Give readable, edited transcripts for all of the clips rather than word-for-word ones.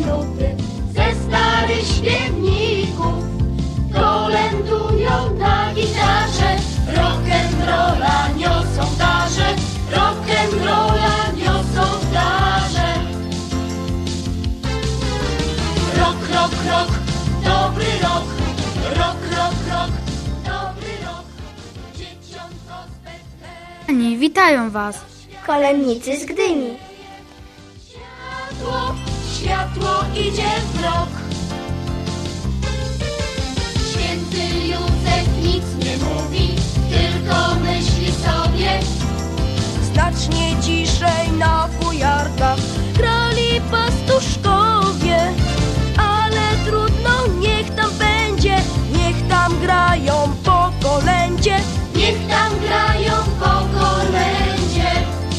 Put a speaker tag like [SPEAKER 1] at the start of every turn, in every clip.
[SPEAKER 1] nuty ze starych śpiewników kolędują na gitarze, rock'n'rolla niosą darze, rock'n'rolla niosą darze. Rock, rock, rock, dobry rock, rock, rock, rock, dobry rock, dzieciątko z Betlejem.
[SPEAKER 2] Witają Was
[SPEAKER 3] kolędnicy z Gdyni.
[SPEAKER 1] Światło, światło idzie w rok. Święty Józef nic nie mówi, tylko myśli sobie.
[SPEAKER 4] Znacznie ciszej na fujarkach grali pastuszkowie, ale trudno, niech tam będzie, niech tam grają po kolędzie,
[SPEAKER 1] Niech tam grają po kolędzie.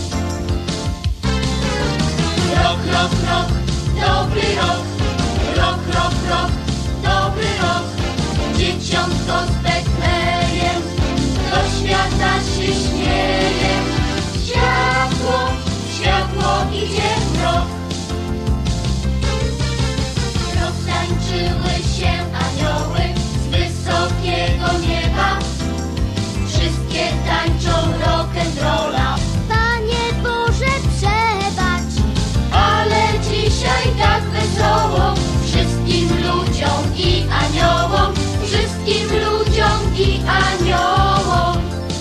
[SPEAKER 1] Rok, rok, rok, dobry rok, rok, rok, rok, dobry rok, dzieciątko z Betlejem do świata się śmieje. Światło, światło idzie w rok. Roztańczyły się anioły z wysokiego nieba. Wszystkie tańczą rock'n'rolla.
[SPEAKER 3] Panie Boże, przebacz.
[SPEAKER 1] Ale dzisiaj tak wesoło wszystkim ludziom i aniołom, wszystkim ludziom i aniołom.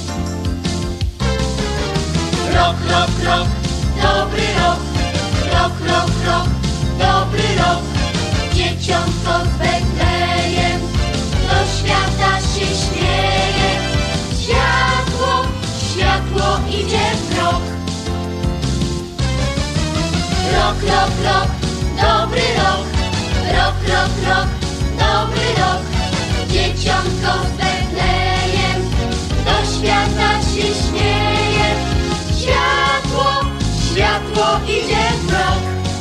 [SPEAKER 1] Rok, rok, rok, dobry rok, rok, rok, rok, dobry rok, dzieciątko z Betlejem do świata się śmieje. Światło, światło idzie w rok. Rok, rok, rok, dobry rok, rok, rok, rok, dobry rok, dzieciątko z Betlejem do świata się śmieje. Światło, światło idzie w rok.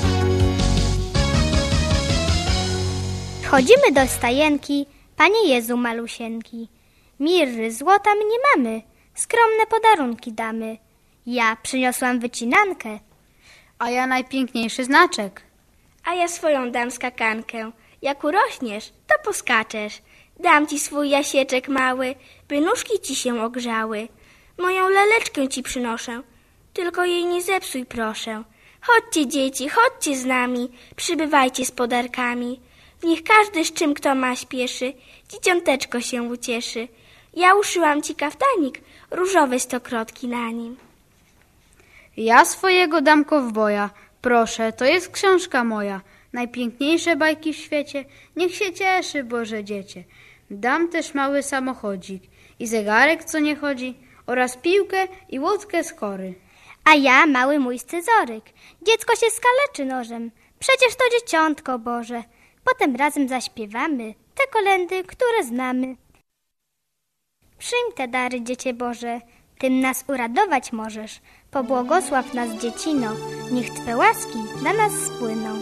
[SPEAKER 3] Wchodzimy do stajenki, Panie Jezu malusieńki. Mirry, złota my nie mamy, skromne podarunki damy. Ja przyniosłam wycinankę,
[SPEAKER 2] a ja najpiękniejszy znaczek.
[SPEAKER 3] a ja swoją dam skakankę. Jak urośniesz, to poskaczesz. Dam ci swój jasieczek mały, by nóżki ci się ogrzały. Moją laleczkę ci przynoszę, tylko jej nie zepsuj, proszę. Chodźcie, dzieci, chodźcie z nami, przybywajcie z podarkami. Niech każdy z czym kto ma śpieszy, dzieciąteczko się ucieszy. Ja uszyłam ci kaftanik, różowe stokrotki na nim.
[SPEAKER 2] Ja swojego dam kowboja. Proszę, to jest książka moja. Najpiękniejsze bajki w świecie. Niech się cieszy Boże dziecię. Dam też mały samochodzik i zegarek, co nie chodzi, oraz piłkę i łódkę z kory.
[SPEAKER 3] A ja mały mój scyzoryk. Dziecko się skaleczy nożem. Przecież to dzieciątko Boże. Potem razem zaśpiewamy te kolędy, które znamy. Przyjm te dary, Dziecię Boże, tym nas uradować możesz. Pobłogosław nas, dziecino, niech Twe łaski na nas spłyną.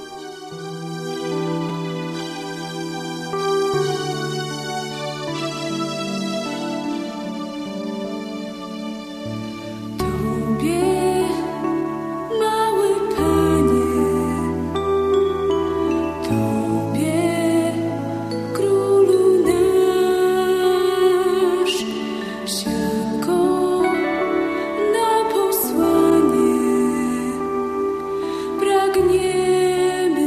[SPEAKER 5] Pragniemy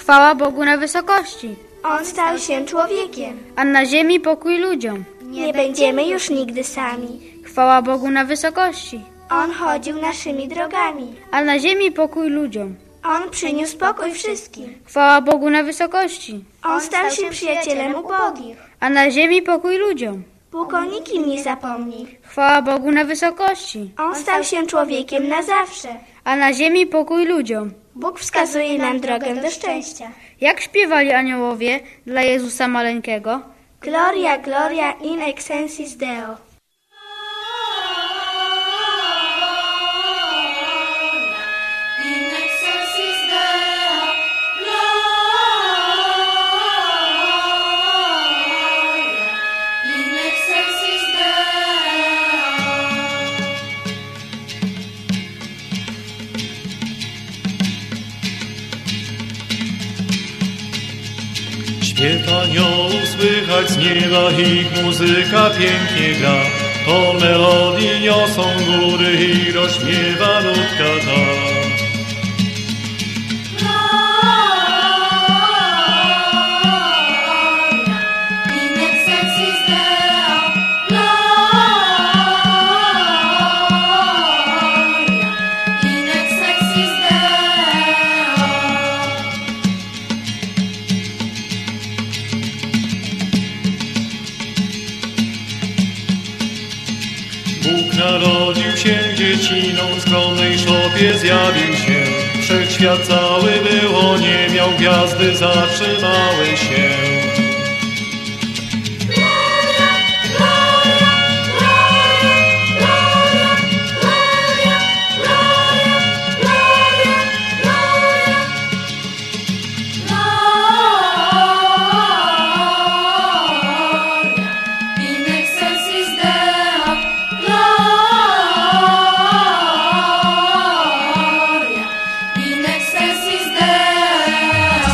[SPEAKER 2] Chwała Bogu na wysokości,
[SPEAKER 3] On stał się człowiekiem.
[SPEAKER 2] a na ziemi pokój ludziom.
[SPEAKER 3] Nie będziemy już nigdy sami.
[SPEAKER 2] Chwała Bogu na wysokości,
[SPEAKER 3] On chodził naszymi drogami.
[SPEAKER 2] a na ziemi pokój ludziom.
[SPEAKER 3] On przyniósł pokój wszystkim.
[SPEAKER 2] Chwała Bogu na wysokości,
[SPEAKER 3] On stał się przyjacielem ubogich.
[SPEAKER 2] a na ziemi pokój ludziom.
[SPEAKER 3] Bóg o nikim nie zapomni.
[SPEAKER 2] Chwała Bogu na wysokości,
[SPEAKER 3] On stał się człowiekiem na zawsze.
[SPEAKER 2] a na ziemi pokój ludziom.
[SPEAKER 3] Bóg wskazuje nam drogę do szczęścia.
[SPEAKER 2] Jak śpiewali aniołowie dla Jezusa maleńkiego?
[SPEAKER 3] Gloria, gloria in excelsis Deo.
[SPEAKER 1] In excelsis Deo, gloria. In excelsis Deo.
[SPEAKER 5] Śpiew aniołów słychać z nieba, ich muzyka pięknie gra. To melodii niosą góry i rozśmiewa ludka ta.
[SPEAKER 1] In excelsis Deo, gloria. In excelsis Deo.
[SPEAKER 5] Bóg narodził się dzieciną, w skromnej szopie zjawił się. Wszechświat cały było, nie miał gwiazdy, zatrzymały się.
[SPEAKER 1] In excelsis Deo, gloria. In excelsis Deo.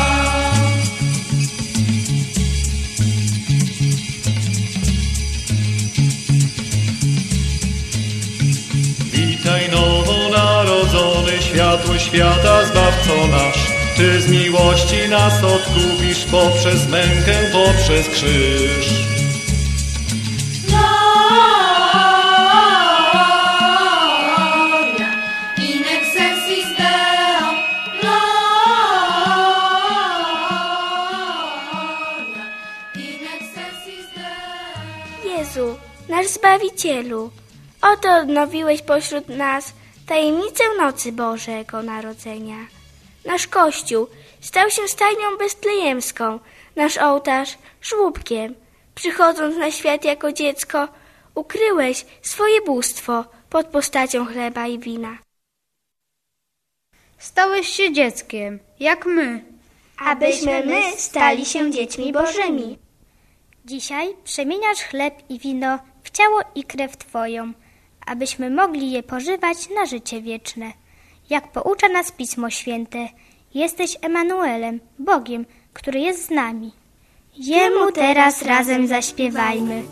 [SPEAKER 5] Witaj nowonarodzony, światło świata, Zbawco nasz. Ty z miłości nas odkupisz poprzez mękę, poprzez krzyż.
[SPEAKER 1] Gloria. In excelsis Deo, gloria. In excelsis Deo.
[SPEAKER 3] Jezu, nasz Zbawicielu, oto odnowiłeś pośród nas tajemnicę nocy Bożego Narodzenia. Nasz Kościół stał się stajnią betlejemską, nasz ołtarz żłóbkiem. Przychodząc na świat jako dziecko, ukryłeś swoje bóstwo pod postacią chleba i wina.
[SPEAKER 2] Stałeś się dzieckiem, jak my.
[SPEAKER 3] Abyśmy my stali się dziećmi Bożymi.
[SPEAKER 6] Dzisiaj przemieniasz chleb i wino w ciało i krew Twoją, abyśmy mogli je pożywać na życie wieczne. Jak poucza nas Pismo Święte, jesteś Emanuelem, Bogiem, który jest z nami. Jemu teraz razem zaśpiewajmy.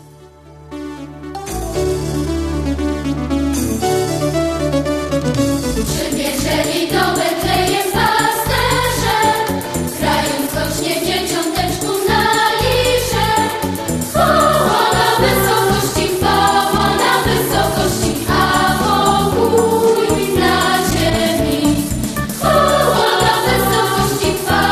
[SPEAKER 1] Przybierzeli do Betlejem pasterze, grając skocznie dzieciąteczku na liże. Chwała na wysokości, a pokój na ziemi. Chwała na wysokości,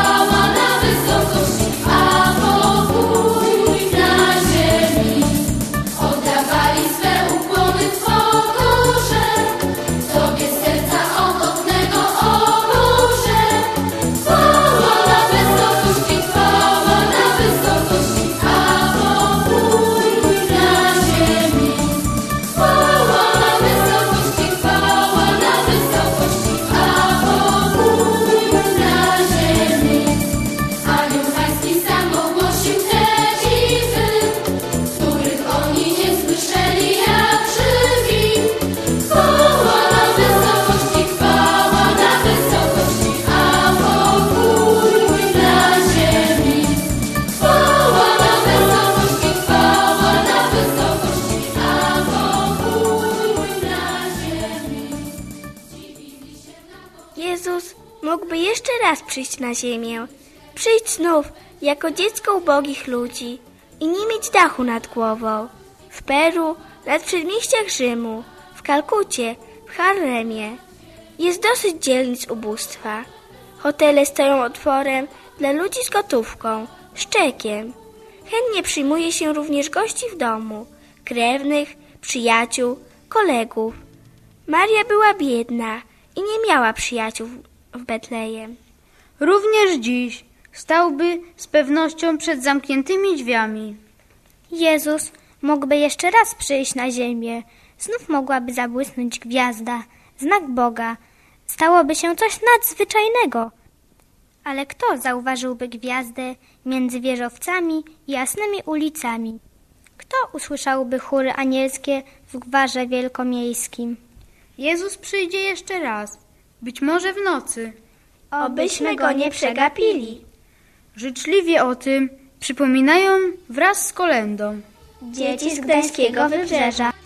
[SPEAKER 1] a pokój na ziemi. Oddawali swe ukłony w pokorze, Tobie serca ochotnego o Boże. Chwała na wysokości, a pokój na ziemi. Chwała na wysokości, a pokój na ziemi. Anioł Pański sam ogłosił te dziwy, których oni nie słyszeli jak żywi. Chwała na wysokości, a pokój na ziemi. Chwała na wysokości, a pokój na ziemi.
[SPEAKER 3] Jezus mógłby jeszcze raz przyjść na ziemię, Przyjdź znów jako dziecko ubogich ludzi i nie mieć dachu nad głową. W Peru, nad przedmieściach Rzymu, w Kalkucie, w Harlemie. Jest dosyć dzielnic ubóstwa. Hotele stoją otworem dla ludzi z gotówką, z czekiem. Chętnie przyjmuje się również gości w domu, krewnych, przyjaciół, kolegów. Maria była biedna i nie miała przyjaciół w Betlejem.
[SPEAKER 2] Również dziś stałby z pewnością przed zamkniętymi drzwiami.
[SPEAKER 6] Jezus mógłby jeszcze raz przyjść na ziemię. Znów mogłaby zabłysnąć gwiazda, znak Boga. Stałoby się coś nadzwyczajnego. Ale kto zauważyłby gwiazdę między wieżowcami i jasnymi ulicami? Kto usłyszałby chóry anielskie w gwarze wielkomiejskim?
[SPEAKER 2] Jezus przyjdzie jeszcze raz, być może w nocy.
[SPEAKER 3] Obyśmy go nie przegapili.
[SPEAKER 2] Życzliwie o tym przypominają wraz z kolędą.
[SPEAKER 3] Dzieci z Gdańskiego Wybrzeża.